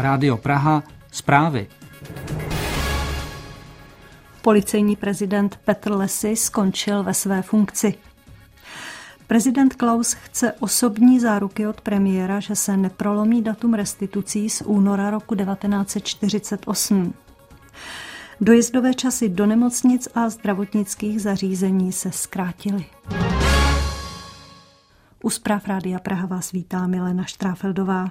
Rádio Praha, zprávy. Policejní prezident Petr Lessy skončil ve své funkci. Prezident Klaus chce osobní záruky od premiéra, že se neprolomí datum restitucí z února roku 1948. Dojezdové časy do nemocnic a zdravotnických zařízení se zkrátily. U zpráv Rádia Praha vás vítá Milena Štráfeldová.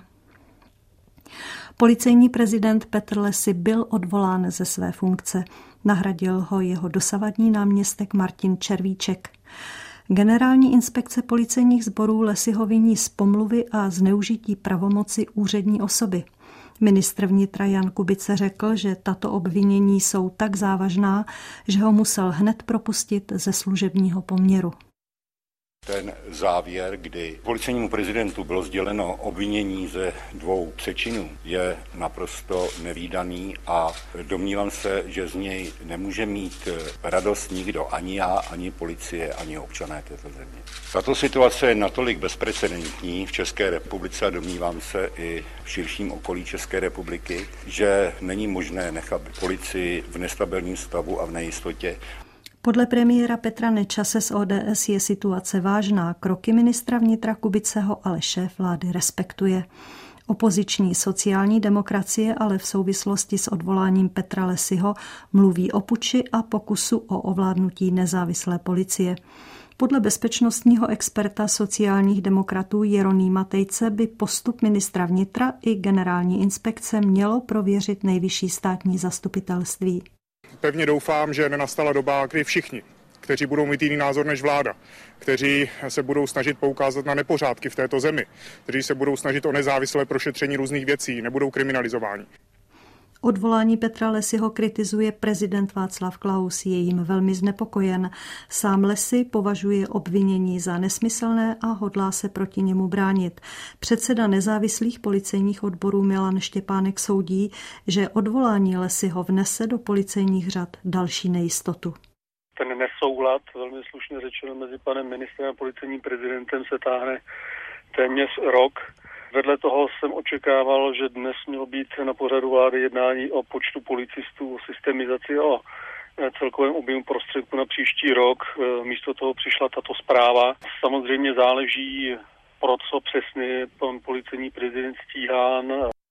Policejní prezident Petr Lessy byl odvolán ze své funkce. Nahradil ho jeho dosavadní náměstek Martin Červíček. Generální inspekce policejních sborů Lessyho viní z pomluvy a zneužití pravomoci úřední osoby. Ministr vnitra Jan Kubice řekl, že tato obvinění jsou tak závažná, že ho musel hned propustit ze služebního poměru. Ten závěr, kdy policejnímu prezidentu bylo sděleno obvinění ze 2 přečinů, je naprosto nevídaný a domnívám se, že z něj nemůže mít radost nikdo, ani já, ani policie, ani občané této země. Tato situace je natolik bezprecedentní v České republice a domnívám se i v širším okolí České republiky, že není možné nechat policii v nestabilním stavu a v nejistotě. Podle premiéra Petra Nečase z ODS je situace vážná. Kroky ministra vnitra Kubiceho ale šéf vlády respektuje. Opoziční sociální demokracie ale v souvislosti s odvoláním Petra Lessyho mluví o puči a pokusu o ovládnutí nezávislé policie. Podle bezpečnostního experta sociálních demokratů Jeronýma Tejce by postup ministra vnitra i generální inspekce mělo prověřit nejvyšší státní zastupitelství. Pevně doufám, že nenastala doba, kdy všichni, kteří budou mít jiný názor než vláda, kteří se budou snažit poukázat na nepořádky v této zemi, kteří se budou snažit o nezávislé prošetření různých věcí, nebudou kriminalizováni. Odvolání Petra Lessyho kritizuje prezident Václav Klaus, je jim velmi znepokojen. Sám Lessy považuje obvinění za nesmyslné a hodlá se proti němu bránit. Předseda nezávislých policejních odborů Milan Štěpánek soudí, že odvolání Lessyho vnese do policejních řad další nejistotu. Ten nesoulad, velmi slušně řečeno, mezi panem ministrem a policejním prezidentem se táhne téměř rok. Vedle toho jsem očekával, že dnes mělo být na pořadu vlády jednání o počtu policistů, o systemizaci a o celkovém objemu prostředků na příští rok. Místo toho přišla tato zpráva. Samozřejmě záleží, pro co přesně je pan policejní prezident stíhán.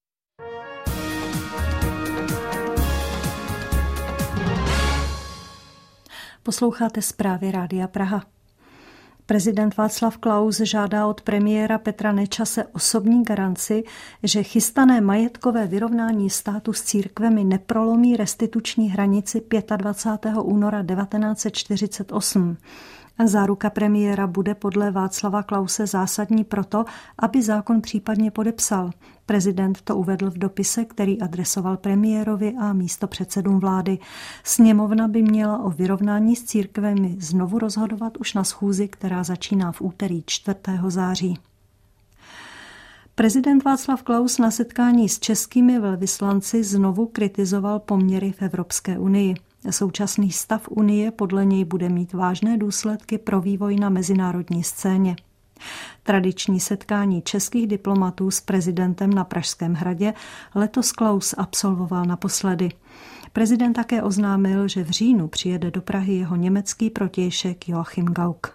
Posloucháte zprávy Rádia Praha. Prezident Václav Klaus žádá od premiéra Petra Nečase osobní garanci, že chystané majetkové vyrovnání státu s církvemi neprolomí restituční hranici 25. února 1948. Záruka premiéra bude podle Václava Klause zásadní proto, aby zákon případně podepsal. Prezident to uvedl v dopise, který adresoval premiérovi a místopředsedům vlády. Sněmovna by měla o vyrovnání s církvemi znovu rozhodovat už na schůzi, která začíná v úterý 4. září. Prezident Václav Klaus na setkání s českými velvyslanci znovu kritizoval poměry v Evropské unii. Současný stav Unie podle něj bude mít vážné důsledky pro vývoj na mezinárodní scéně. Tradiční setkání českých diplomatů s prezidentem na Pražském hradě letos Klaus absolvoval naposledy. Prezident také oznámil, že v říjnu přijede do Prahy jeho německý protějšek Joachim Gauck.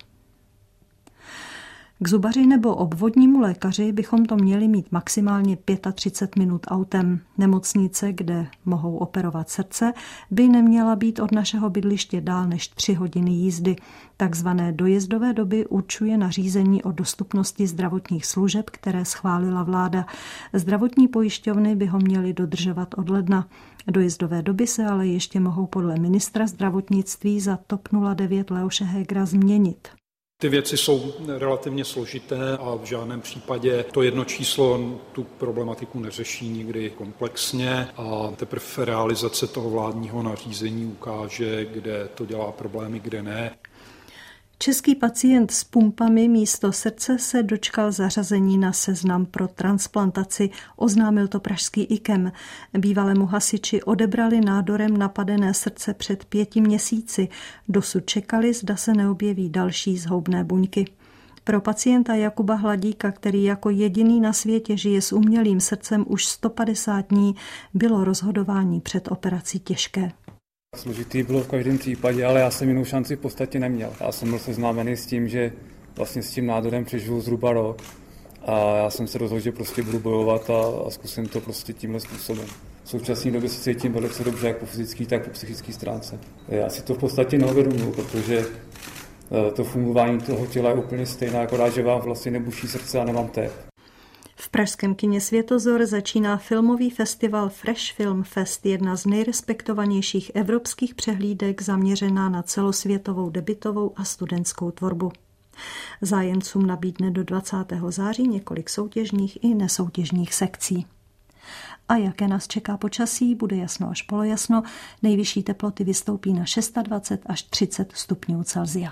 K zubaři nebo obvodnímu lékaři bychom to měli mít maximálně 35 minut autem. Nemocnice, kde mohou operovat srdce, by neměla být od našeho bydliště dál než 3 hodiny jízdy. Takzvané dojezdové doby určuje nařízení o dostupnosti zdravotních služeb, které schválila vláda. Zdravotní pojišťovny by ho měly dodržovat od ledna. Dojezdové doby se ale ještě mohou podle ministra zdravotnictví za TOP 09 Leoše Hegera změnit. Ty věci jsou relativně složité a v žádném případě to jedno číslo tu problematiku neřeší nikdy komplexně a teprve realizace toho vládního nařízení ukáže, kde to dělá problémy, kde ne. Český pacient s pumpami místo srdce se dočkal zařazení na seznam pro transplantaci, oznámil to pražský IKEM. Bývalému hasiči odebrali nádorem napadené srdce před 5 měsíci. Dosud čekali, zda se neobjeví další zhoubné buňky. Pro pacienta Jakuba Hladíka, který jako jediný na světě žije s umělým srdcem už 150 dní, bylo rozhodování před operací těžké. Složitý bylo v každém případě, ale já jsem jinou šanci v podstatě neměl. Já jsem byl seznámený s tím, že vlastně s tím nádorem přežiju zhruba rok a já jsem se rozhodl, že prostě budu bojovat a zkusím to prostě tímhle způsobem. V současné době se cítím velice dobře, jak po fyzické, tak po psychické stránce. Já si to v podstatě neuvědomuji, protože to fungování toho těla je úplně stejné, akorát, že vám vlastně nebuší srdce a nemám tep. V pražském kině Světozor začíná filmový festival Fresh Film Fest, jedna z nejrespektovanějších evropských přehlídek zaměřená na celosvětovou debutovou a studentskou tvorbu. Zájemcům nabídne do 20. září několik soutěžních i nesoutěžních sekcí. A jaké nás čeká počasí, bude jasno až polojasno, nejvyšší teploty vystoupí na 26 až 30 stupňů Celsia.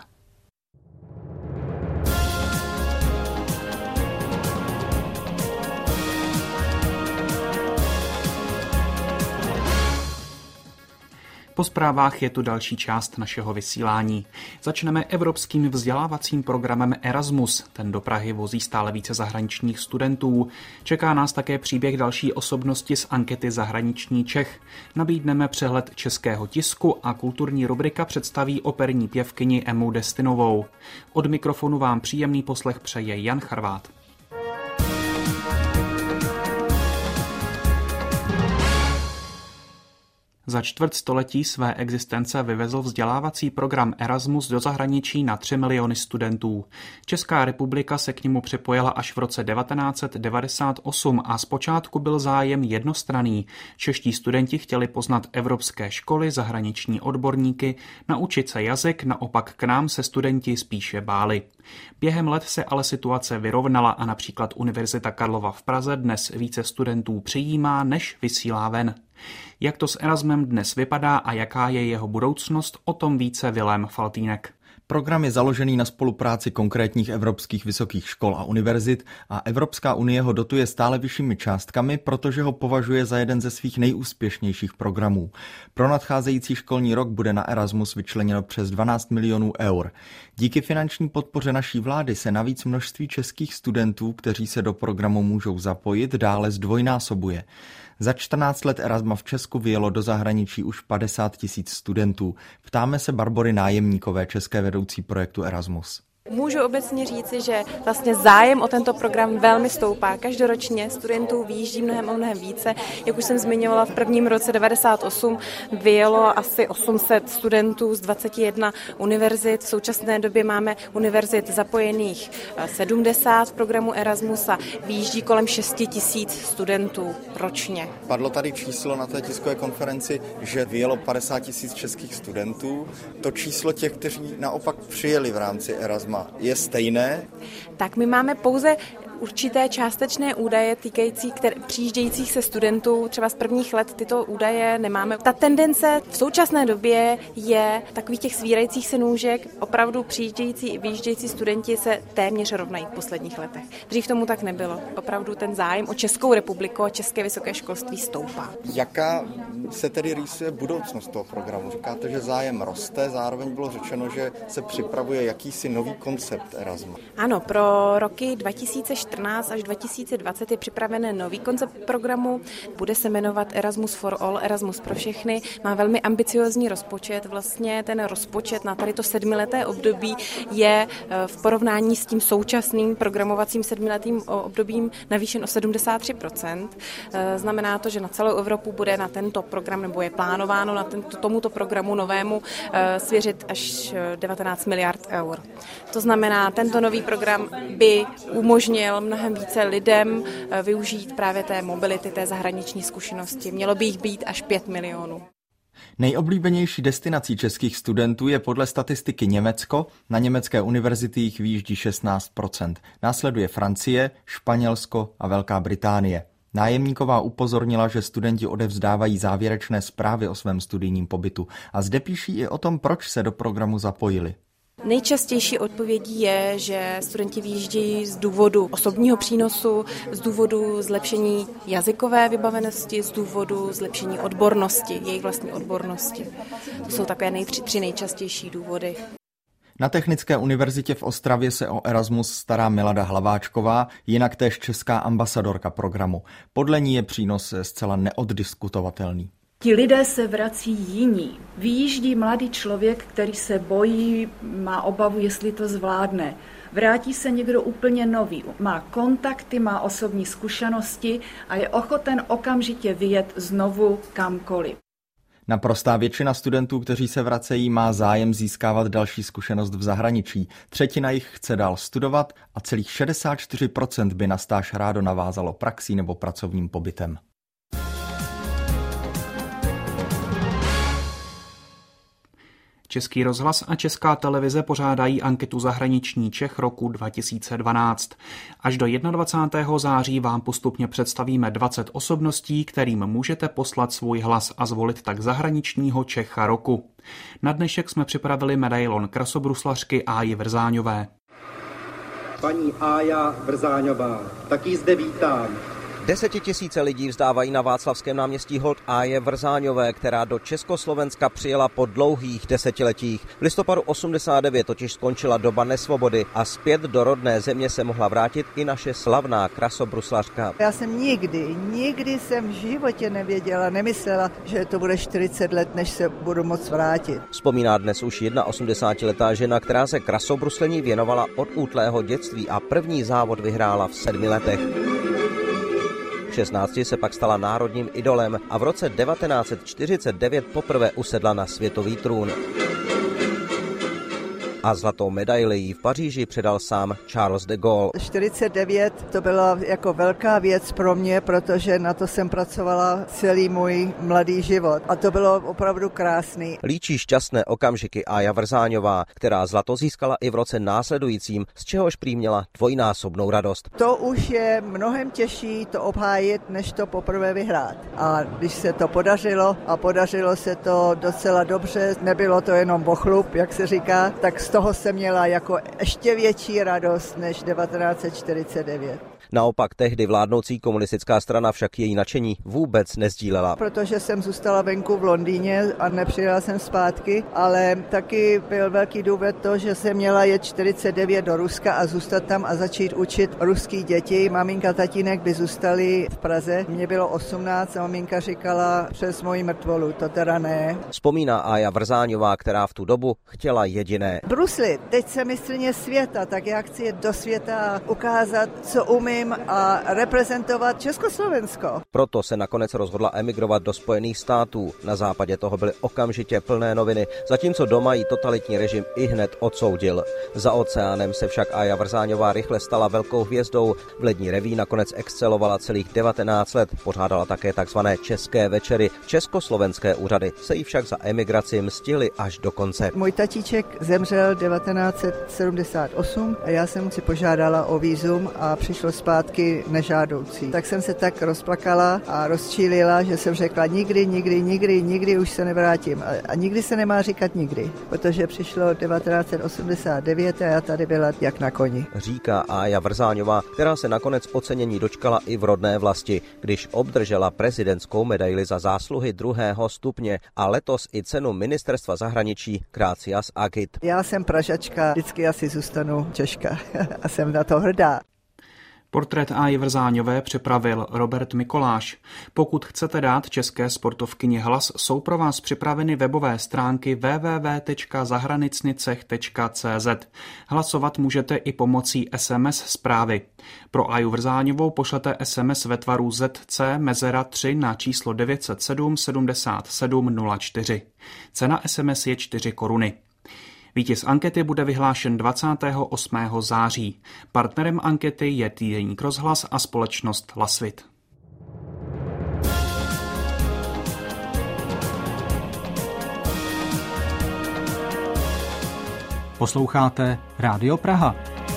Po zprávách je tu další část našeho vysílání. Začneme evropským vzdělávacím programem Erasmus. Ten do Prahy vozí stále více zahraničních studentů. Čeká nás také příběh další osobnosti z ankety Zahraniční Čech. Nabídneme přehled českého tisku a kulturní rubrika představí operní pěvkyni Emmu Destinovou. Od mikrofonu vám příjemný poslech přeje Jan Charvát. Za čtvrtstoletí své existence vyvezl vzdělávací program Erasmus do zahraničí na 3 miliony studentů. Česká republika se k němu připojila až v roce 1998 a zpočátku byl zájem jednostranný. Čeští studenti chtěli poznat evropské školy, zahraniční odborníky, naučit se jazyk, naopak k nám se studenti spíše báli. Během let se ale situace vyrovnala a například Univerzita Karlova v Praze dnes více studentů přijímá, než vysílá ven. Jak to s Erasmem dnes vypadá a jaká je jeho budoucnost, o tom více Vilém Faltýnek. Program je založený na spolupráci konkrétních evropských vysokých škol a univerzit a Evropská unie ho dotuje stále vyššími částkami, protože ho považuje za jeden ze svých nejúspěšnějších programů. Pro nadcházející školní rok bude na Erasmus vyčleněno přes 12 milionů eur. Díky finanční podpoře naší vlády se navíc množství českých studentů, kteří se do programu můžou zapojit, dále zdvojnásobuje. Za 14 let Erasma v Česku vyjelo do zahraničí už 50 000 studentů. Ptáme se Barbory Nájemníkové, české vedoucí projektu Erasmus. Můžu obecně říci, že vlastně zájem o tento program velmi stoupá. Každoročně studentů vyjíždí mnohem více. Jak už jsem zmiňovala, v prvním roce 98 vyjelo asi 800 studentů z 21 univerzit. V současné době máme univerzit zapojených 70 v programu Erasmus a vyjíždí kolem 6 000 studentů ročně. Padlo tady číslo na té tiskové konferenci, že vyjelo 50 000 českých studentů. To číslo těch, kteří naopak přijeli v rámci Erasma, je stejné? Tak my máme pouze určité částečné údaje týkající přijíždějících se studentů. Třeba z prvních let tyto údaje nemáme. Ta tendence v současné době je takových těch svírajících se nůžek. Opravdu přijíždějící i vyjíždějící studenti se téměř rovnají v posledních letech. Dřív tomu tak nebylo. Opravdu ten zájem o Českou republiku a české vysoké školství stoupá. Jaká se tedy rýsuje budoucnost toho programu? Říkáte, že zájem roste, zároveň bylo řečeno, že se připravuje jakýsi nový koncept Erasma. Ano, pro roky 2014 až 2020 je připraven nový koncept programu. Bude se jmenovat Erasmus for All, Erasmus pro všechny. Má velmi ambiciózní rozpočet. Vlastně ten rozpočet na tady to 7leté období je v porovnání s tím současným programovacím 7letým obdobím navýšen o 73%. Znamená to, že na celou Evropu bude na tento program, nebo je plánováno na tomuto programu novému svěřit až 19 miliard eur. To znamená, tento nový program by umožnil mnohem více lidem využít právě té mobility, té zahraniční zkušenosti. Mělo by jich být až 5 milionů. Nejoblíbenější destinací českých studentů je podle statistiky Německo. Na německé univerzity jich vyjíždí 16%. Následuje Francie, Španělsko a Velká Británie. Nájemníková upozornila, že studenti odevzdávají závěrečné zprávy o svém studijním pobytu a zde píší i o tom, proč se do programu zapojili. Nejčastější odpovědí je, že studenti vyjíždějí z důvodu osobního přínosu, z důvodu zlepšení jazykové vybavenosti, z důvodu zlepšení odbornosti, jejich vlastní odbornosti. To jsou také tři nejčastější důvody. Na Technické univerzitě v Ostravě se o Erasmus stará Milada Hlaváčková, jinak též česká ambasadorka programu. Podle ní je přínos zcela neoddiskutovatelný. Ti lidé se vrací jiní. Vyjíždí mladý člověk, který se bojí, má obavu, jestli to zvládne. Vrátí se někdo úplně nový, má kontakty, má osobní zkušenosti a je ochoten okamžitě vyjet znovu kamkoliv. Naprostá většina studentů, kteří se vracejí, má zájem získávat další zkušenost v zahraničí. Třetina jich chce dál studovat a celých 64% by na stáž rádo navázalo praxí nebo pracovním pobytem. Český rozhlas a Česká televize pořádají anketu Zahraniční Čech roku 2012. Až do 21. září vám postupně představíme 20 osobností, kterým můžete poslat svůj hlas a zvolit tak zahraničního Čecha roku. Na dnešek jsme připravili medailon krasobruslařky Áji Vrzáňové. Paní Ája Vrzáňová, taky zde vítám. 10 000 lidí vzdávají na Václavském náměstí hold Áje Vrzáňové, která do Československa přijela po dlouhých desetiletích. V listopadu 89 totiž skončila doba nesvobody a zpět do rodné země se mohla vrátit i naše slavná krasobruslařka. Já jsem nikdy jsem v životě nevěděla, nemyslela, že to bude 40 let, než se budu moct vrátit. Vzpomíná dnes už 81letá žena, která se krasobruslení věnovala od útlého dětství a první závod vyhrála v 7 letech. V 16 se pak stala národním idolem a v roce 1949 poprvé usedla na světový trůn. A zlatou medaili jí v Paříži předal sám Charles de Gaulle. 49 to byla jako velká věc pro mě, protože na to jsem pracovala celý můj mladý život. A to bylo opravdu krásný. Líčí šťastné okamžiky Ája Vrzáňová, která zlato získala i v roce následujícím, z čehož prý měla dvojnásobnou radost. To už je mnohem těžší to obhájit, než to poprvé vyhrát. A když se to podařilo, a podařilo se to docela dobře, nebylo to jenom bochlup, jak se říká, tak z toho jsem měla jako ještě větší radost než 1949. Naopak tehdy vládnoucí komunistická strana však její nadšení vůbec nezdílela. Protože jsem zůstala venku v Londýně a nepřijela jsem zpátky, ale taky byl velký důvod to, že jsem měla jet 49 do Ruska a zůstat tam a začít učit ruský děti. Maminka, tatínek by zůstali v Praze. Mně bylo 18 a maminka říkala přes moji mrtvolu, to teda ne. Vzpomíná Ája Vrzáňová, která v tu dobu chtěla jediné. Brusli, teď jsem mistryně světa, tak já chci jet do světa a ukázat, co umím a reprezentovat Československo. Proto se nakonec rozhodla emigrovat do Spojených států. Na západě toho byly okamžitě plné noviny, zatímco doma jí totalitní režim ihned odsoudil. Za oceánem se však Ája Vrzáňová rychle stala velkou hvězdou. V lední reví nakonec excelovala celých 19 let, pořádala také takzvané české večery. Československé úřady se jí však za emigraci mstily až do konce. Můj tatíček zemřel 1978 a já jsem si požádala o vízum a přišlo zpátky nežádoucí. Tak jsem se tak rozplakala a rozčílila, že jsem řekla nikdy už se nevrátím. A nikdy se nemá říkat nikdy, protože přišlo 1989 a já tady byla jak na koni. Říká Ája Vrzáňová, která se nakonec ocenění dočkala i v rodné vlasti, když obdržela prezidentskou medaili za zásluhy 2. stupně a letos i cenu ministerstva zahraničí Gratias Agit. Já jsem Pražačka, vždycky asi zůstanu Češka a jsem na to hrdá. Portrét Áji Vrzáňové připravil Robert Mikoláš. Pokud chcete dát české sportovkyni hlas, jsou pro vás připraveny webové stránky www.zahranicnicech.cz. Hlasovat můžete i pomocí SMS zprávy. Pro Áju Vrzáňovou pošlete SMS ve tvaru ZC mezera 3 na číslo 907 77 04. Cena SMS je 4 koruny. Vítěz ankety bude vyhlášen 28. září. Partnerem ankety je týdeník Rozhlas a společnost Lasvit. Posloucháte Rádio Praha.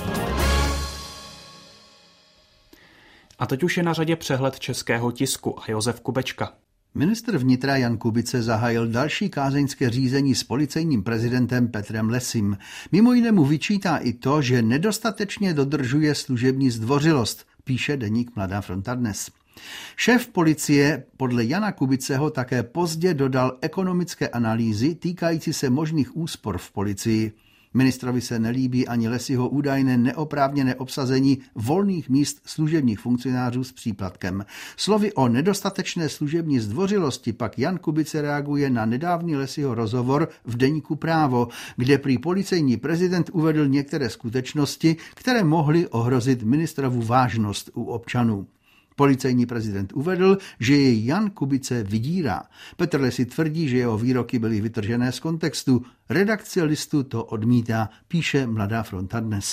A teď už je na řadě přehled českého tisku a Josef Kubečka. Ministr vnitra Jan Kubice zahájil další kázeňské řízení s policejním prezidentem Petrem Lesym. Mimo jiné mu vyčítá i to, že nedostatečně dodržuje služební zdvořilost, píše deník Mladá fronta dnes. Šéf policie podle Jana Kubiceho také pozdě dodal ekonomické analýzy týkající se možných úspor v policii. Ministrovi se nelíbí ani Lessyho údajné neoprávněné obsazení volných míst služebních funkcionářů s příplatkem. Slovy o nedostatečné služební zdvořilosti pak Jan Kubice reaguje na nedávný Lessyho rozhovor v deníku Právo, kde prý policejní prezident uvedl některé skutečnosti, které mohly ohrozit ministrovu vážnost u občanů. Policejní prezident uvedl, že jej Jan Kubice vydírá. Petr Lessy tvrdí, že jeho výroky byly vytržené z kontextu. Redakce Listu to odmítá, píše Mladá fronta dnes.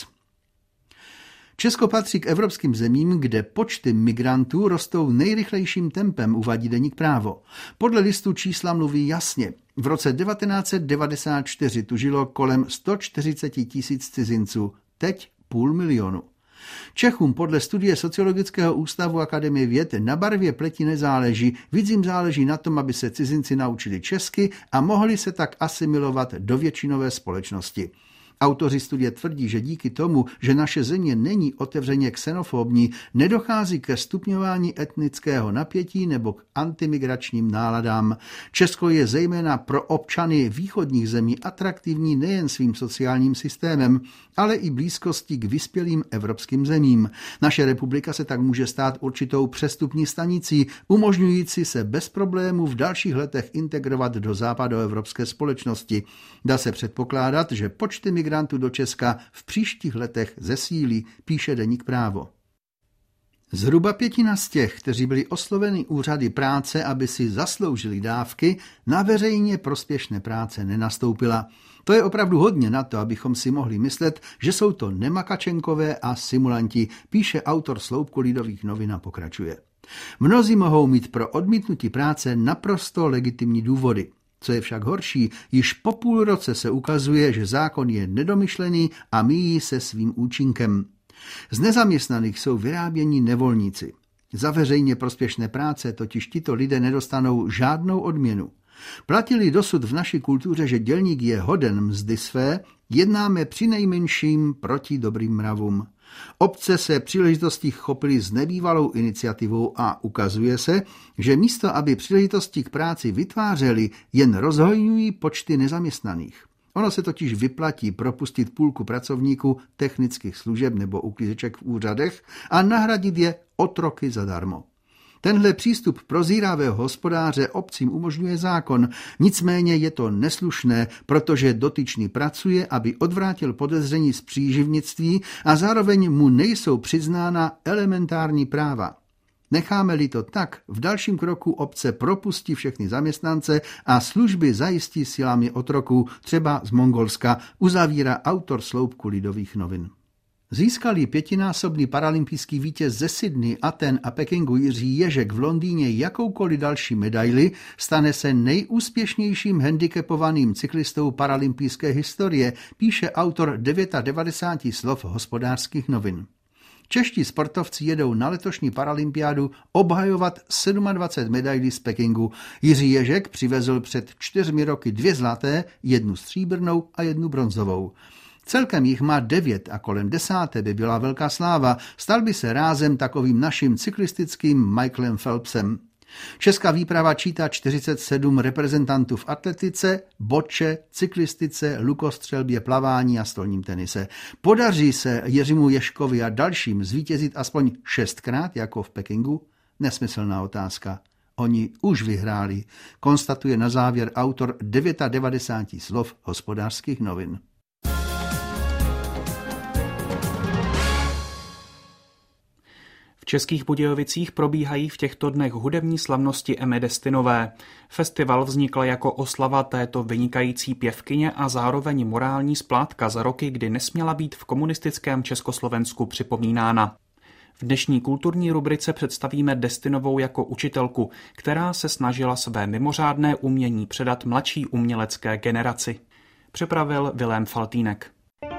Česko patří k evropským zemím, kde počty migrantů rostou nejrychlejším tempem, uvádí deník Právo. Podle Listu čísla mluví jasně. V roce 1994 tu žilo kolem 140 000 cizinců, teď 500 000. Čechům podle studie Sociologického ústavu Akademie věd na barvě pleti nezáleží, víc jim záleží na tom, aby se cizinci naučili česky a mohli se tak asimilovat do většinové společnosti. Autoři studie tvrdí, že díky tomu, že naše země není otevřeně xenofobní, nedochází ke stupňování etnického napětí nebo k antimigračním náladám. Česko je zejména pro občany východních zemí atraktivní nejen svým sociálním systémem, ale i blízkostí k vyspělým evropským zemím. Naše republika se tak může stát určitou přestupní stanicí, umožňující se bez problémů v dalších letech integrovat do západoevropské společnosti. Dá se předpokládat, že počty migrantů do Česka v příštích letech zesílí, píše deník Právo. Zhruba 1/5 z těch, kteří byli osloveni úřady práce, aby si zasloužili dávky, na veřejně prospěšné práce nenastoupila. To je opravdu hodně na to, abychom si mohli myslet, že jsou to nemakačenkové a simulanti, píše autor sloupku Lidových novin a pokračuje. Mnozí mohou mít pro odmítnutí práce naprosto legitimní důvody. Co je však horší, již po půl roce se ukazuje, že zákon je nedomyšlený a míjí se svým účinkem. Z nezaměstnaných jsou vyrábění nevolníci. Za veřejně prospěšné práce totiž tito lidé nedostanou žádnou odměnu. Platili dosud v naší kultuře, že dělník je hoden mzdy své, jednáme přinejmenším proti dobrým mravům. Obce se příležitostí chopily s nebývalou iniciativou a ukazuje se, že místo, aby příležitosti k práci vytvářely, jen rozhojňují počty nezaměstnaných. Ono se totiž vyplatí propustit půlku pracovníků technických služeb nebo uklízeček v úřadech a nahradit je otroky zadarmo. Tenhle přístup prozíravého hospodáře obcím umožňuje zákon, nicméně je to neslušné, protože dotyčný pracuje, aby odvrátil podezření z příživnictví a zároveň mu nejsou přiznána elementární práva. Necháme-li to tak, v dalším kroku obce propustí všechny zaměstnance a služby zajistí silami otroků, třeba z Mongolska, uzavírá autor sloupku Lidových novin. Získali 5násobný paralympijský vítěz ze Sydney, Aten a Pekingu Jiří Ježek v Londýně jakoukoliv další medaili, stane se nejúspěšnějším handicapovaným cyklistou paralympijské historie, píše autor 99 slov Hospodářských novin. Čeští sportovci jedou na letošní paralympiádu obhajovat 27 medailí z Pekingu. Jiří Ježek přivezl před 4 roky 2 zlaté, 1 stříbrnou a 1 bronzovou. Celkem jich má 9 a kolem 10. by byla velká sláva. Stal by se rázem takovým naším cyklistickým Michaelem Phelpsem. Česká výprava čítá 47 reprezentantů v atletice, boče, cyklistice, lukostřelbě, plavání a stolním tenise. Podaří se Jiřímu Ježkovi a dalším zvítězit aspoň 6krát jako v Pekingu? Nesmyslná otázka. Oni už vyhráli, konstatuje na závěr autor 99 slov Hospodářských novin. V Českých Budějovicích probíhají v těchto dnech hudební slavnosti Emmy Destinové. Festival vznikl jako oslava této vynikající pěvkyně a zároveň morální splátka za roky, kdy nesměla být v komunistickém Československu připomínána. V dnešní kulturní rubrice představíme Destinovou jako učitelku, která se snažila své mimořádné umění předat mladší umělecké generaci. Připravil Vilém Faltýnek.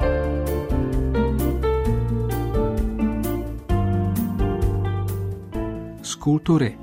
Z kultury.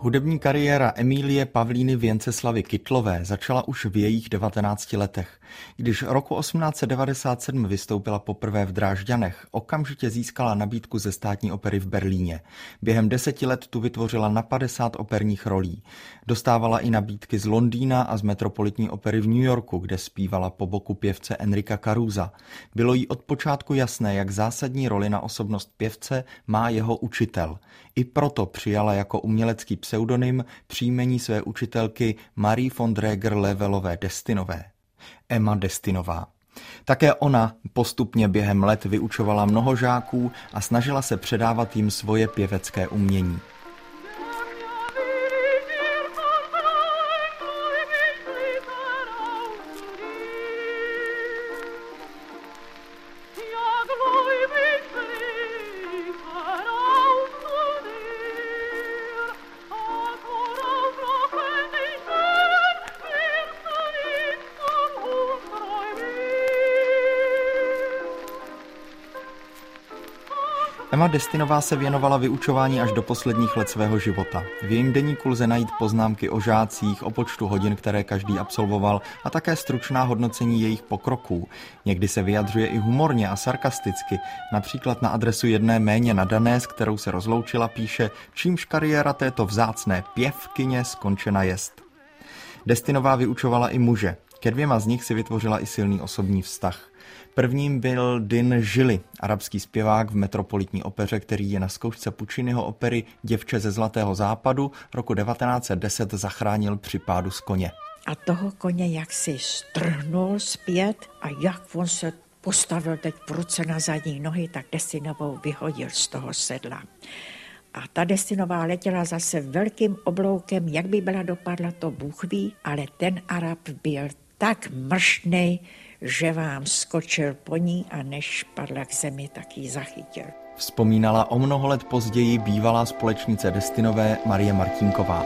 Hudební kariéra Emílie Pavlíny Věnceslavy Kytlové začala už v jejích 19 letech. Když roku 1897 vystoupila poprvé v Drážďanech, okamžitě získala nabídku ze Státní opery v Berlíně. Během 10 let tu vytvořila na 50 operních rolí. Dostávala i nabídky z Londýna a z Metropolitní opery v New Yorku, kde zpívala po boku pěvce Enrika Carusa. Bylo jí od počátku jasné, jak zásadní roli na osobnost pěvce má jeho učitel. I proto přijala jako umělecký pseudonym příjmení své učitelky Marie von Dräger-Levelové Destinové. Emma Destinová. Také ona postupně během let vyučovala mnoho žáků a snažila se předávat jim svoje pěvecké umění. Emma Destinová se věnovala vyučování až do posledních let svého života. V jejím deníku lze najít poznámky o žácích, o počtu hodin, které každý absolvoval, a také stručná hodnocení jejich pokroků. Někdy se vyjadřuje i humorně a sarkasticky. Například na adresu jedné méně nadané, s kterou se rozloučila, píše, čímž kariéra této vzácné pěvkyně skončena jest. Destinová vyučovala i muže. Ke 2 z nich si vytvořila i silný osobní vztah. Prvním byl Din Žili, arabský zpěvák v Metropolitní opeře, který je na zkoušce Pucciniho opery Děvče ze Zlatého západu roku 1910 zachránil při pádu z koně. A toho koně jak si strhnul zpět a jak on se postavil teď prudce na zadní nohy, tak Destinovou vyhodil z toho sedla. A ta Destinová letěla zase velkým obloukem, jak by byla dopadla, to Bůh ví, ale ten Arab byl tak mrštnej, že vám skočil po ní a než padla k zemi, tak ji zachytil. Vzpomínala o mnoho let později bývalá společnice Destinové Marie Martinková.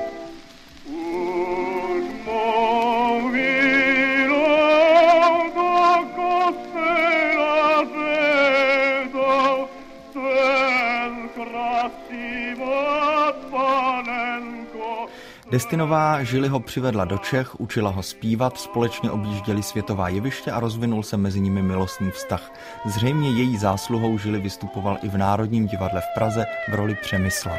Destinová Žiliho přivedla do Čech, učila ho zpívat, společně objížděli světová jeviště a rozvinul se mezi nimi milostný vztah. Zřejmě její zásluhou Žili vystupoval i v Národním divadle v Praze v roli Přemysla.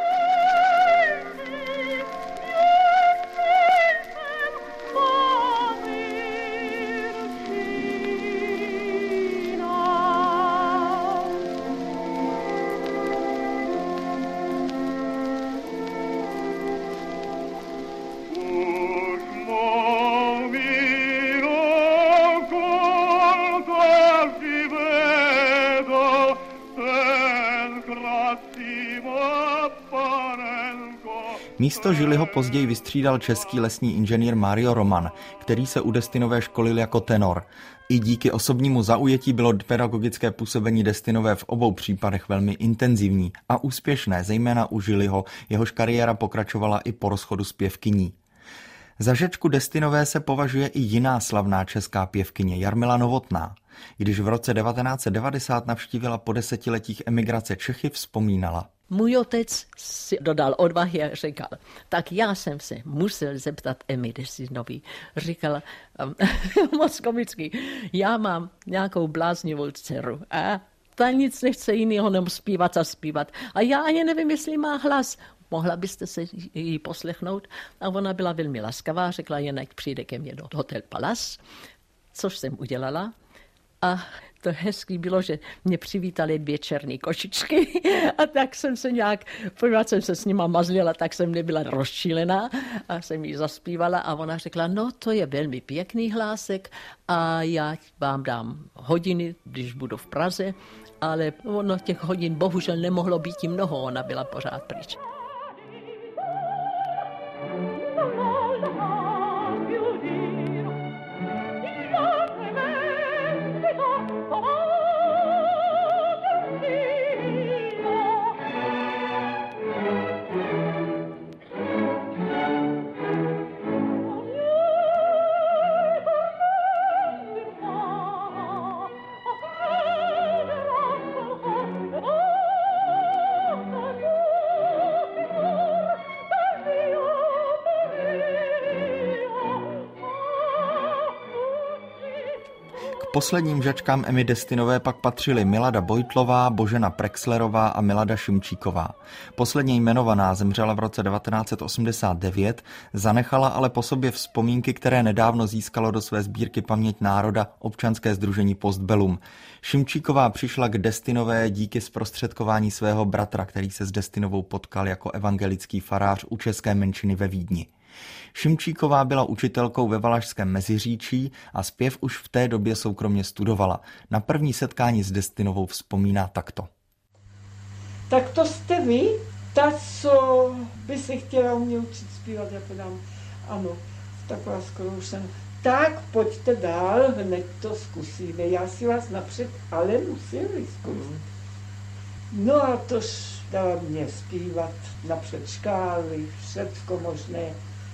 Místo Žiliho později vystřídal český lesní inženýr Mario Roman, který se u Destinové školil jako tenor. I díky osobnímu zaujetí bylo pedagogické působení Destinové v obou případech velmi intenzivní a úspěšné, zejména u Žiliho, jehož kariéra pokračovala i po rozchodu s pěvkyní. Za žečku Destinové se považuje i jiná slavná česká pěvkyně Jarmila Novotná. Když v roce 1990 navštívila po 10letích emigrace Čechy, vzpomínala. Můj otec si dodal odvahy a říkal, tak já jsem se musel zeptat Emmy Destinové. Říkal, moc komický, já mám nějakou bláznivou dceru a ta nic nechce jiného, jenom zpívat a zpívat. A já ani nevím, jestli má hlas. Mohla byste se jí poslechnout? A ona byla velmi laskavá, řekla jen, ať přijde ke mně do Hotel Palace, což jsem udělala. A to hezký bylo, že mě přivítali 2 černé kočičky a tak jsem se nějak, poněvadž jsem se s nima mazlila, tak jsem nebyla rozčílená a jsem jí zaspívala a ona řekla, no to je velmi pěkný hlásek a já vám dám hodiny, když budu v Praze, ale ono těch hodin bohužel nemohlo být i mnoho, ona byla pořád pryč. Posledním žačkám Emmy Destinové pak patřily Milada Bojtlová, Božena Prexlerová a Milada Šimčíková. Posledně jmenovaná zemřela v roce 1989, zanechala ale po sobě vzpomínky, které nedávno získalo do své sbírky Paměť národa občanské sdružení Postbellum. Šimčíková přišla k Destinové díky zprostředkování svého bratra, který se s Destinovou potkal jako evangelický farář u české menšiny ve Vídni. Šimčíková byla učitelkou ve Valašském Meziříčí a zpěv už v té době soukromě studovala. Na první setkání s Destinovou vzpomíná takto. Tak to jste vy, ta, co by se chtěla mě učit zpívat, já podám, ano, taková skoro už jsem. Tak pojďte dál, hned to zkusíme, já si vás napřed, ale musím vyzkoušet. No a tož dala mě zpívat napřed škály, všecko možné.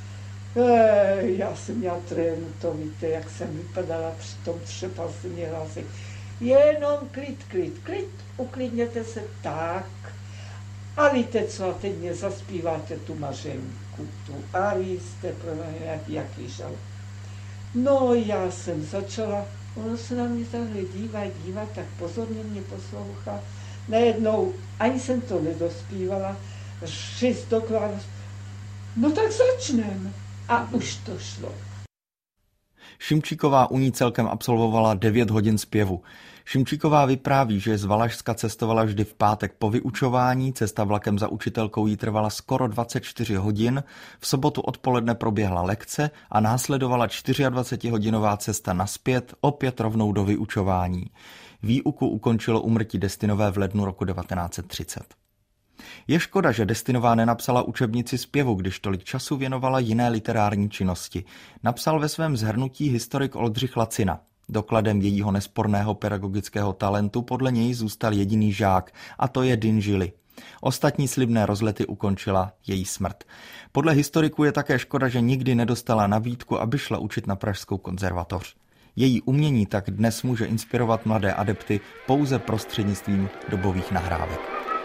Já jsem měla trénu, to víte, jak jsem vypadala, přitom třepal se mě hlasek. Jenom klid, uklidněte se tak. A víte co, a teď mě zaspíváte tu Mařenku, tu Aríste, pro mě jaký žal. No já jsem začala, ono se na mě takhle dívá, tak pozorně mě poslouchá. Najednou, ani jsem to nedospívala, šest do kláru. No tak začneme. A už to šlo. Šimčíková u ní celkem absolvovala 9 hodin zpěvu. Šimčíková vypráví, že z Valašska cestovala vždy v pátek po vyučování, cesta vlakem za učitelkou jí trvala skoro 24 hodin, v sobotu odpoledne proběhla lekce a následovala 24hodinová cesta nazpět, opět rovnou do vyučování. Výuku ukončilo úmrtí Destinové v lednu roku 1930. Je škoda, že Destinová nenapsala učebnici zpěvu, když tolik času věnovala jiné literární činnosti. Napsal ve svém shrnutí historik Oldřich Lacina. Dokladem jejího nesporného pedagogického talentu podle něj zůstal jediný žák, a to je Din Žili. Ostatní slibné rozlety ukončila její smrt. Podle historiků je také škoda, že nikdy nedostala nabídku, aby šla učit na Pražskou konzervatoř. Její umění tak dnes může inspirovat mladé adepty pouze prostřednictvím dobových nahrávek.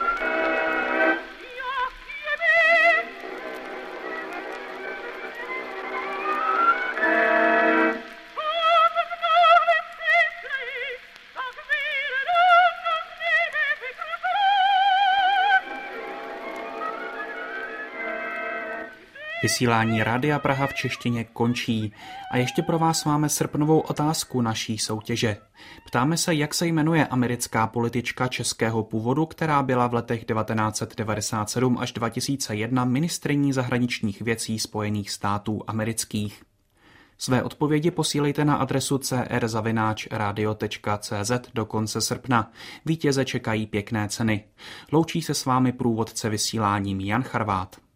Vysílání Rádia Praha v češtině končí. A ještě pro vás máme srpnovou otázku naší soutěže. Ptáme se, jak se jmenuje americká politička českého původu, která byla v letech 1997 až 2001 ministryní zahraničních věcí Spojených států amerických. Své odpovědi posílejte na adresu cr@radio.cz do konce srpna. Vítěze čekají pěkné ceny. Loučí se s vámi průvodce vysíláním Jan Charvát.